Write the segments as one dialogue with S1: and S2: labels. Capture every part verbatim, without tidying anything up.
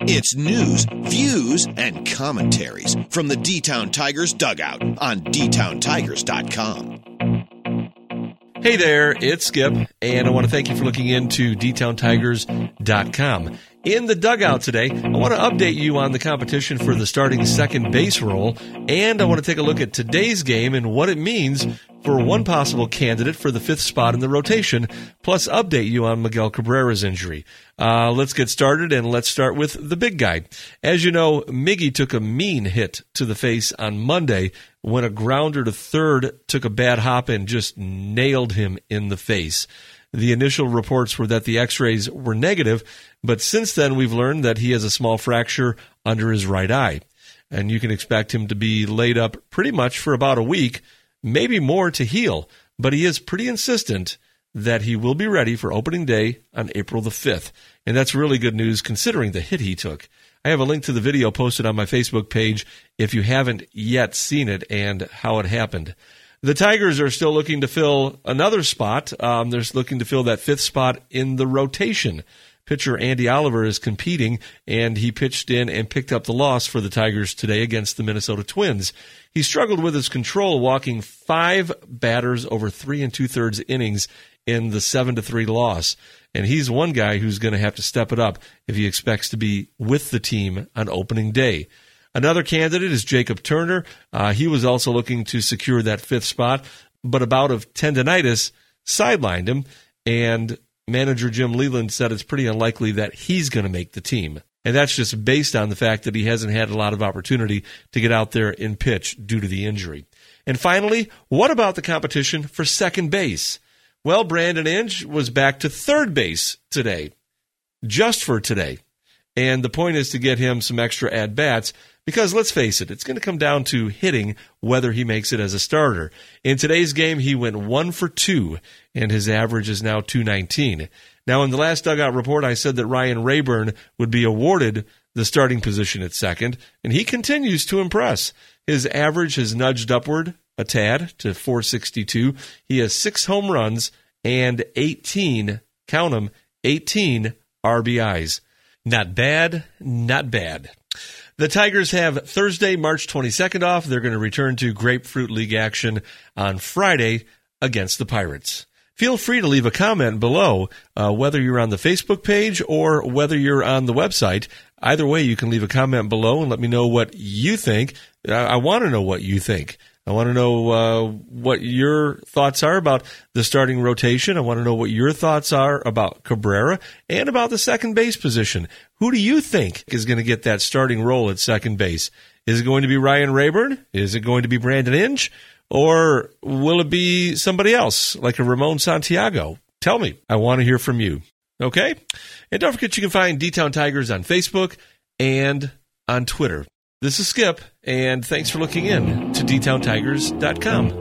S1: It's news, views, and commentaries from the D-Town Tigers dugout on D town tigers dot com.
S2: Hey there, it's Skip, and I want to thank you for looking into D town tigers dot com. In the dugout today, I want to update you on the competition for the starting second base role, and I want to take a look at today's game and what it means for one possible candidate for the fifth spot in the rotation, plus update you on Miguel Cabrera's injury. Uh, let's get started, and let's start with the big guy. As you know, Miggy took a mean hit to the face on Monday when a grounder to third took a bad hop and just nailed him in the face. The initial reports were that the x-rays were negative, but since then we've learned that he has a small fracture under his right eye. And you can expect him to be laid up pretty much for about a week, maybe more to heal, but he is pretty insistent that he will be ready for opening day on April the fifth. And that's really good news considering the hit he took. I have a link to the video posted on my Facebook page if you haven't yet seen it and how it happened. The Tigers are still looking to fill another spot. Um, they're looking to fill that fifth spot in the rotation. Pitcher Andy Oliver is competing, and he pitched in and picked up the loss for the Tigers today against the Minnesota Twins. He struggled with his control, walking five batters over three and two-thirds innings in the seven to three loss. And he's one guy who's going to have to step it up if he expects to be with the team on opening day. Another candidate is Jacob Turner. Uh, he was also looking to secure that fifth spot, but a bout of tendonitis sidelined him, and manager Jim Leland said it's pretty unlikely that he's going to make the team. And that's just based on the fact that he hasn't had a lot of opportunity to get out there and pitch due to the injury. And finally, what about the competition for second base? Well, Brandon Inge was back to third base today, just for today. And the point is to get him some extra at-bats because, let's face it, it's going to come down to hitting whether he makes it as a starter. In today's game, he went one for two, and his average is now two nineteen. Now, in the last dugout report, I said that Ryan Rayburn would be awarded the starting position at second, and he continues to impress. His average has nudged upward a tad to four sixty-two. He has six home runs and eighteen, count them, eighteen R B Is. Not bad, not bad. The Tigers have Thursday, March twenty-second off. They're going to return to Grapefruit League action on Friday against the Pirates. Feel free to leave a comment below, uh, whether you're on the Facebook page or whether you're on the website. Either way, you can leave a comment below and let me know what you think. I, I want to know what you think. I want to know uh, what your thoughts are about the starting rotation. I want to know what your thoughts are about Cabrera and about the second base position. Who do you think is going to get that starting role at second base? Is it going to be Ryan Rayburn? Is it going to be Brandon Inge? Or will it be somebody else, like a Ramon Santiago? Tell me. I want to hear from you. Okay? And don't forget you can find D-Town Tigers on Facebook and on Twitter. This is Skip, and thanks for looking in to D town tigers dot com.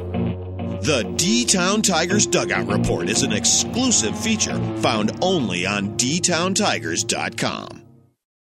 S1: The D-Town Tigers Dugout Report is an exclusive feature found only on D town tigers dot com.